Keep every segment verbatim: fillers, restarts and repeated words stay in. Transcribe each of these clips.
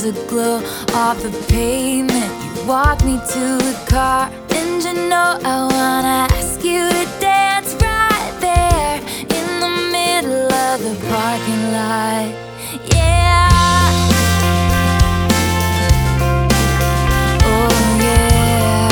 the glow of the pavement. You walk me to the car, and you know I wanna ask you to dance right there in the middle of the parking lot. Yeah. Oh yeah.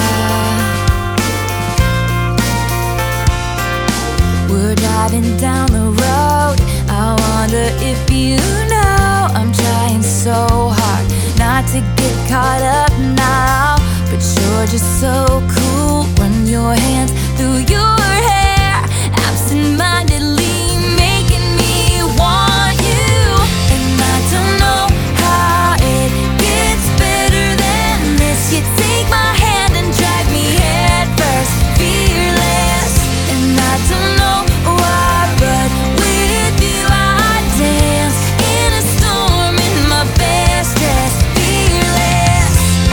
We're driving down the road. I wonder if you know I'm trying so hard not to get caught up now, but you're just so cool. Run your hands through your hair, absent-mindedly making me want you. And I don't know how it gets better than this. You take my hand and drag me head first, fearless. And I don't know why, but with you I dance in a storm in my best dress, fearless.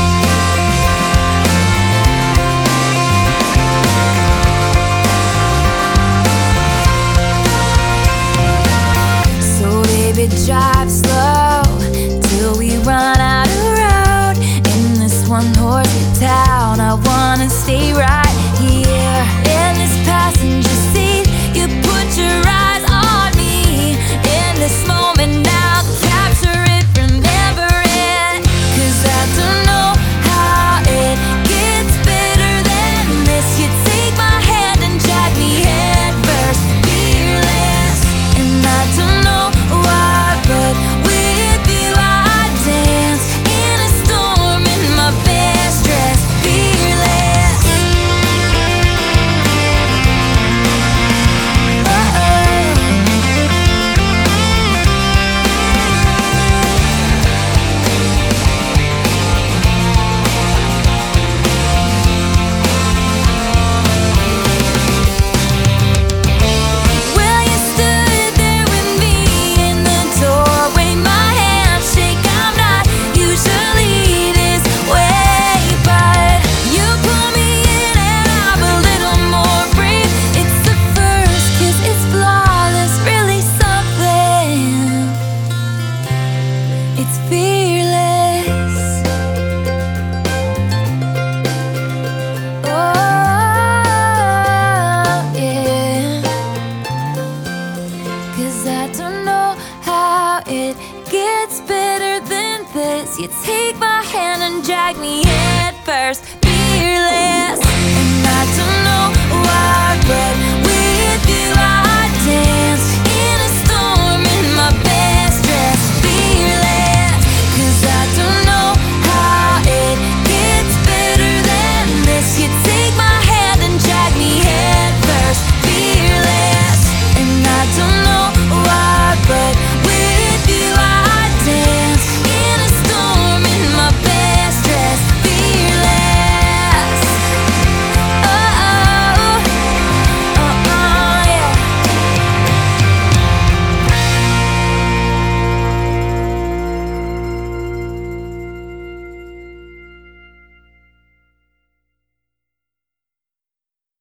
So baby, drive slow till we run out of road in this one-horse town. I wanna stay right here in this passenger seat. You put your eyes on me in this moment now, capture it, remember it. 'Cause I don't know how it gets better than this. You take my hand and drag me head first, fearless. And I don't know why, but with you I dance in a storm in my best dress, fearless. Well, you stood there with me in the doorway, my handshake. I'm not usually this way, but you pull me in and I'm a little more brave. It's the first kiss, it's flawless, really something. It's fearless. Oh yeah. 'Cause I don't know how it gets better than this. You take my hand and drag me head first, fearless.